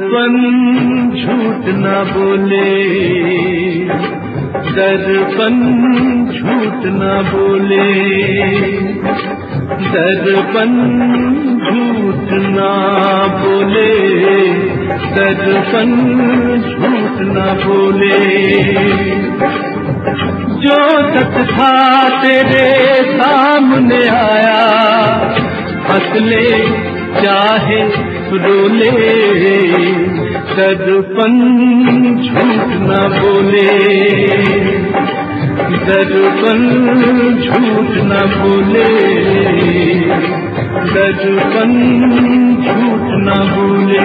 दर्पण झूठ न बोले, दर्पण झूठ न बोले, दर्पण झूठ न बोले, दर्पण झूठ न बोले। जो सच था तेरे सामने आया, हंस ले चाहे रोले, दर्पण झूठ न बोले, दर्पण झूठ न बोले, दर्पण झूठ न बोले।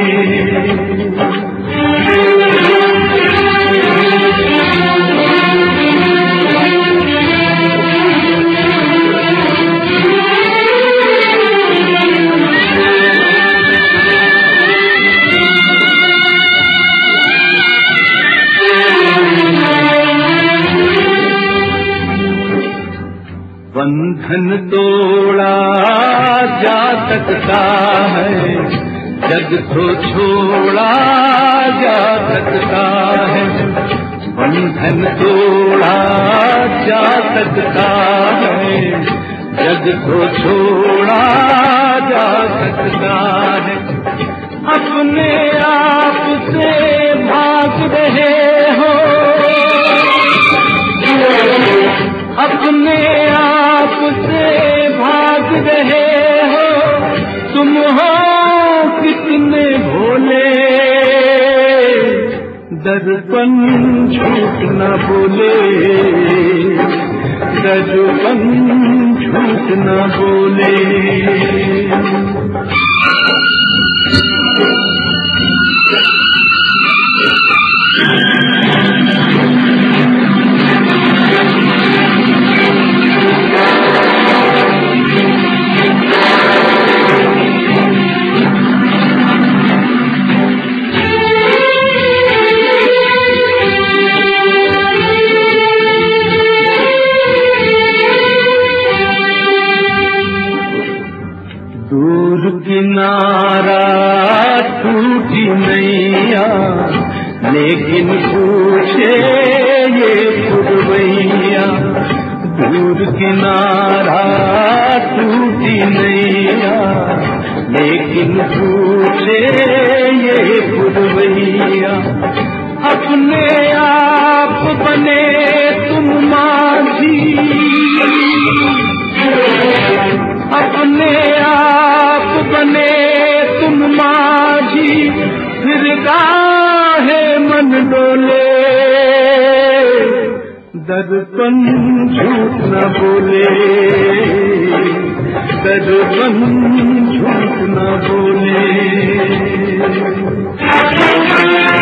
बंधन तोड़ा जा सकता है, जग को छोड़ा जा सकता है। बंधन तोड़ा जा सकता है, जग को छोड़ा जा सकता है। अपने आप से भाग रहे हो, अपने आप से भाग रहे हो, तुम हो कितने भोले, दर्पण झूठ न बोले, दर्पण झूठ न बोले। दूर किनारा टूटी नैया, लेकिन पूछे ये पुरवैया। दूर किनारा टूटी नैया, लेकिन पूछे ये पुरवैया। अपने आप बने तुम माझी, अपने आप बने तुम माझी, फिर काहे मन डोले, दर्पण झूठ न बोले, दर्पण झूठ न बोले।